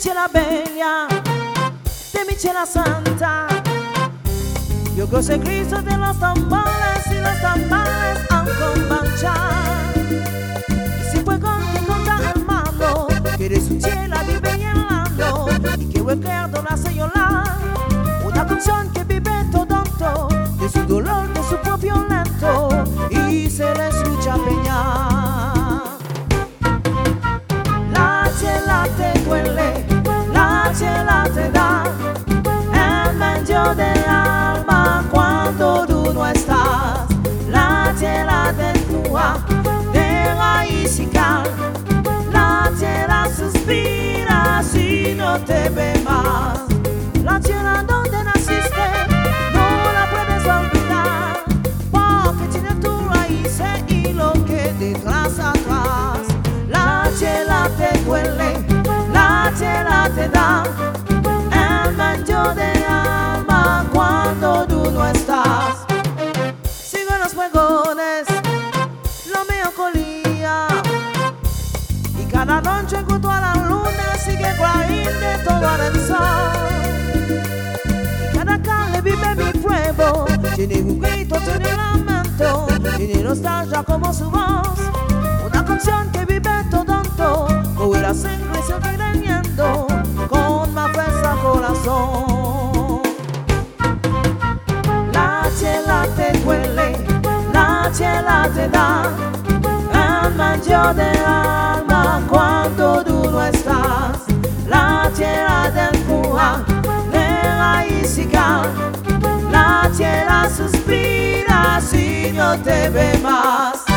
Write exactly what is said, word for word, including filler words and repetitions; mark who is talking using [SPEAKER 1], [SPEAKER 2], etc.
[SPEAKER 1] ciela bella, de mi ciela santa. Yo gozo en Cristo de los tambores y los tambores han combanchar. Y si puedo que contar hermano, que de su ciela vive llenando y que recuerdo la señora, una canción que vive todo de su dolor, de su propio lento y se le escucha peñar. La ciela te duele, la ciela te da en medio del alma cuando tú no estás. La ciela te empuja de raíz y cal, la ciela suspira si no te ve más. La ciela donde naciste no la puedes olvidar, porque tiene tu raíz y lo que detrás atrás. La ciela te duele, la ciela te da el medio del alma cuando tú no estás. Sigo los juegones, la melancolía, y cada noche junto a la luna sigue guardiando todo el sol. Vive mi pueblo, tiene un grito, tiene un lamento, tiene nostalgia como su voz. Una canción que vive todo, hoy la sangre se viene viendo con más fuerza corazón. La ciela te duele, la ciela te da el medio del alma cuando tú no estás. La ciela te empuja de raíz y cal, la ciela suspira si no te ve más.